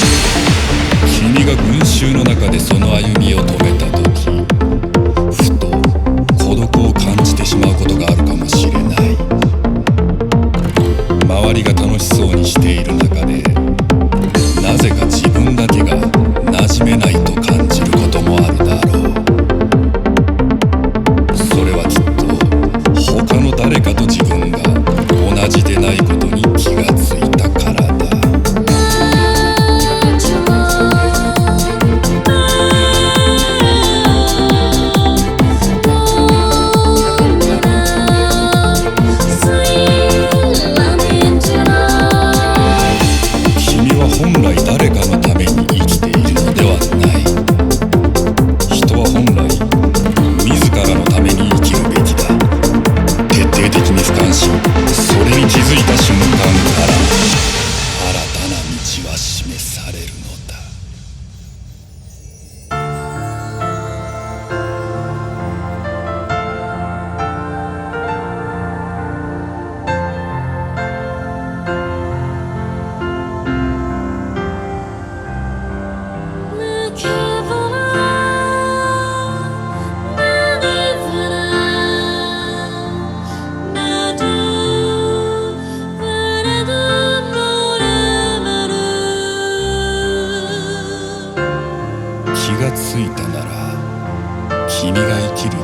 君が群衆の中でその歩みを止めた時、ふと孤独を感じてしまうことがあるかもしれない。周りが楽しそうにしている中で、なぜか自分だけが馴染めないと感じることもあるだろう。それはきっと他の誰かと自分が同じでないことに気がついたからだ。本来誰かのために生きているのではない。人は本来自らのために生きるべきだ。徹底的に俯瞰し、それに気づいた瞬間から新たな道は示されるのだ。気がついたなら、君が生きる